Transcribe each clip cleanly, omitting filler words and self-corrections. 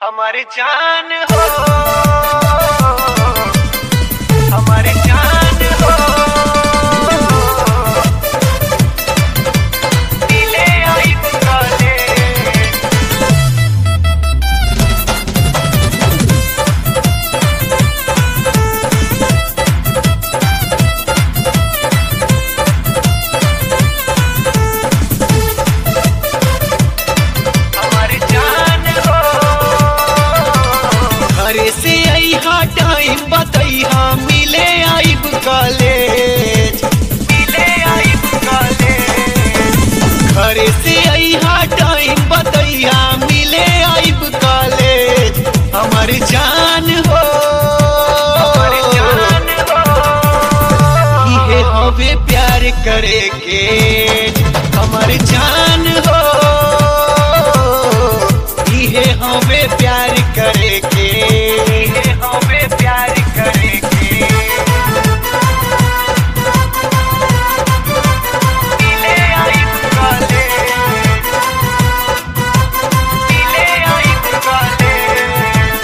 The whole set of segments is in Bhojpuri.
हमारी जान हो, हमारी जान हो, दिले आई पुकारे। हमारी जान हो, घरे से अइहा टाइम बतइहा, मिले आइब कॉलेज, मिले आइब कॉलेज। घरे से अइहा टाइम बतइहा, मिले आइब कॉलेज। हमारी जान हो, हमारी जान हो, इहे हवे प्यार करे के। हमारी जान हो, इहे हवे प्यार करे के, इहे हवे प्यार करे के। मिले आइब कॉलेज, मिले आइब कॉलेज,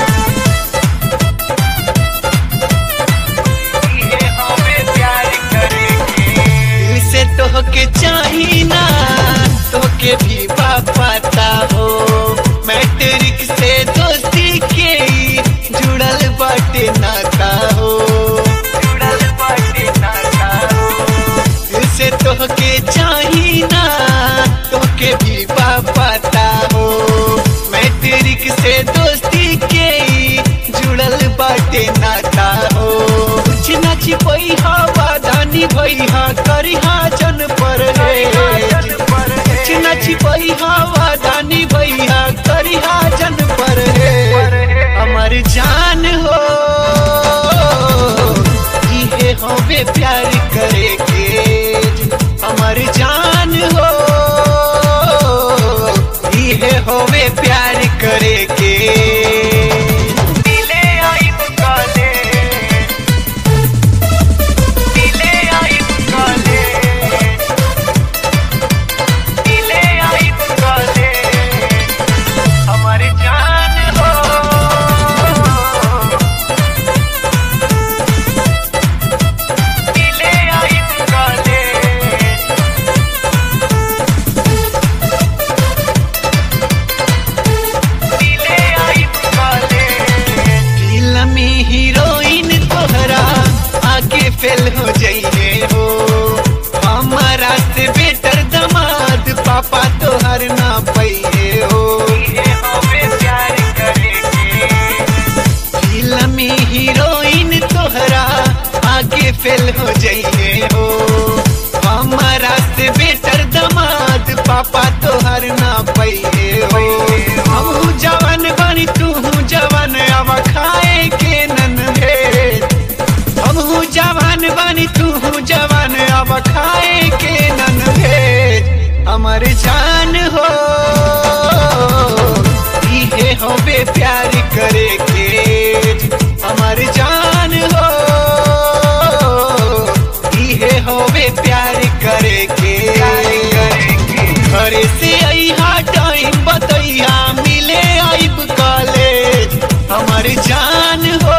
इहे हवे प्यार करे के। दिल से तोहके चाही ना, तोहके भी पता हो। मैट्रिक से दोस्ती के जुड़ल बाटे नाता हो, जुड़ल बाटे नाता हो। दिल से तोहके चाही ना, तोहके भी पता हो। मैट्रिक से दोस्ती के जुड़ल बाटे नाता हो। कुछ ना छिपैहा, वादा निभैहा, करिहा जन परहेज। कुछ ना छिपैहा, वादा निभैहा, करिहा जन परहेज। हमारी जान हो, इहे हवे प्यार करे के। हमारी जान हो, इहे हवे प्यार करे के। मिले आइब कॉलेज, मिले आइब कॉलेज, मिले आइब कॉलेज। हमारी जान हो, मिले आइब कॉलेज, मिले आइब कॉलेज। फिल्म में हीरोइन तोहरा आगे फेल हो जाइए हो। हमारा से बेटर दामाद पापा तोहर ना पइए हो। फिल्म में हीरोइन तोहरा आगे फेल हो जाइए हो। हमारा से बेटर दामाद पापा तोहर ना पइए हो। हमहू जवान बनी तू जवान, अब खाए के नन भेद। हमहू जवान बनी तू जवान, अब खाए के नन भेद। हमारी जान हो, इहे हवे प्यार करे के। हमारी जान हो, इहे हवे प्यार करे के। घरे से अइहा टाइम बतइहा, मिले आइब कॉलेज। हमारी जान हो,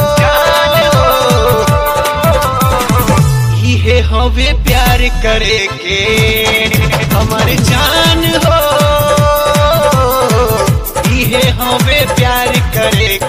इहे हवे प्यार करे के। हमारी जान हो, इहे हवे प्यार करे